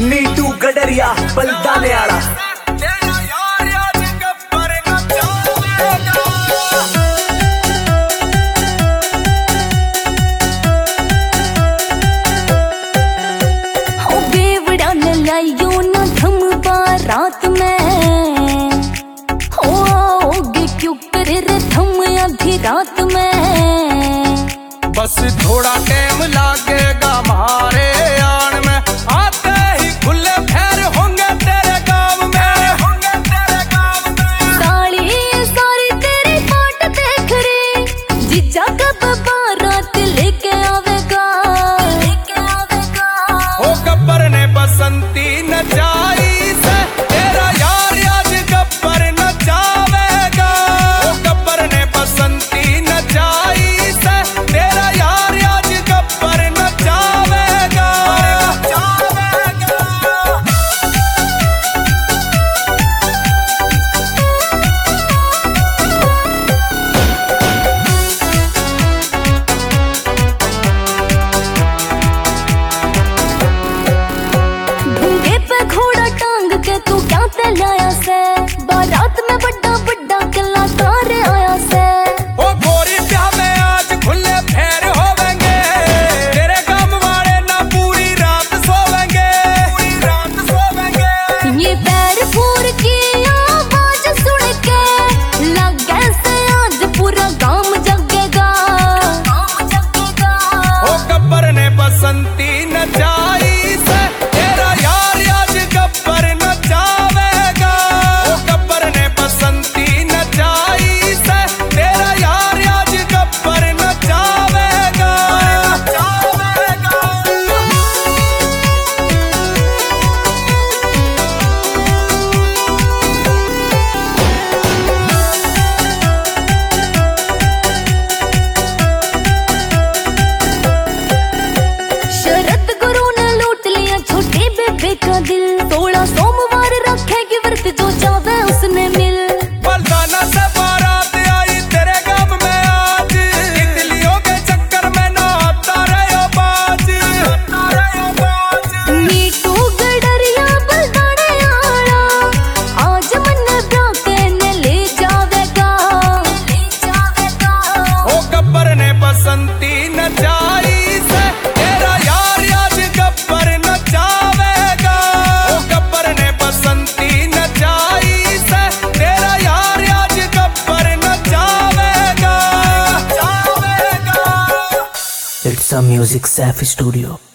नीटू गडरिया बलदाने आला। रात में हो आओगे क्यों करे रे थम आधी रात में। बस थोड़ा टाइम लागेगा हमारे आन में, आते ही खुले पैर होंगे तेरे गाँव में, होंगे तेरे गाँव में। साली सारी तेरी बाट देख रे, जीजा कब बारात लेके आवेगा, लेके आवेगा। ओ गब्बर ने बसंती नचाई से तेरा यार आज गब्बर नचावेगा। ओ गब्बर ने बसंती नचाई से तेरा यार आज गब्बर नचावेगा, नचावेगा। ढूंढे पे घोड़ा टांग के तू क्या लाया से, बारात में बड़ा बड़ा कलाकार आया से। ओ गोरी ब्याह में आज खुले फेर होवेंगे, तेरे गाँव वाले ना पूरी रात सोवेंगे, पूरी रात सोवेंगे। ये पैर फूर की आवाज सुन के लगे से आज पूरा गांव जगेगा, गांव जगेगा। ओ गब्बर ने बसंती नचाई से तेरा यार आज गब्बर नचावेगा। ओ गब्बर ने बसंती नचाई से तेरा यार आज गब्बर नचावेगा, नचावेगा। शरत गुरु ने लूट लिया छोटे बेबे का दिल, 16 सोमवार रखेगी व्रत जो चाहे उसने मिल। बलदाना से बारात आई तेरे गाँव में आज, इडलियों के चक्कर में ना आता रहे बाज, आता रहे बाज। नीटू गडरिया बलदाने आला, आज मन ब्राके ने ले जावेगा, ले जावेगा। ओ गब्बर ने बसंती नचाई से तेरा यार आज गब्बर नचावेगा। ओ गब्बर ने बसंती नचाई से तेरा यार आज गब्बर नचावेगा, नचावेगा। It's a music Saif studio.